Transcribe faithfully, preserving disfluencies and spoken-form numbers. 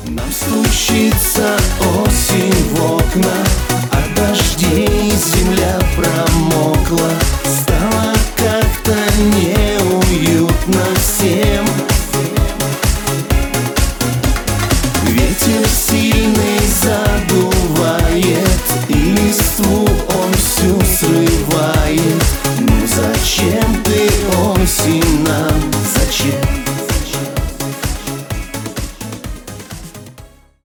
Нам стучится осень в окна, от дождей земля промокла. Стало как-то неуютно всем. Ветер сильный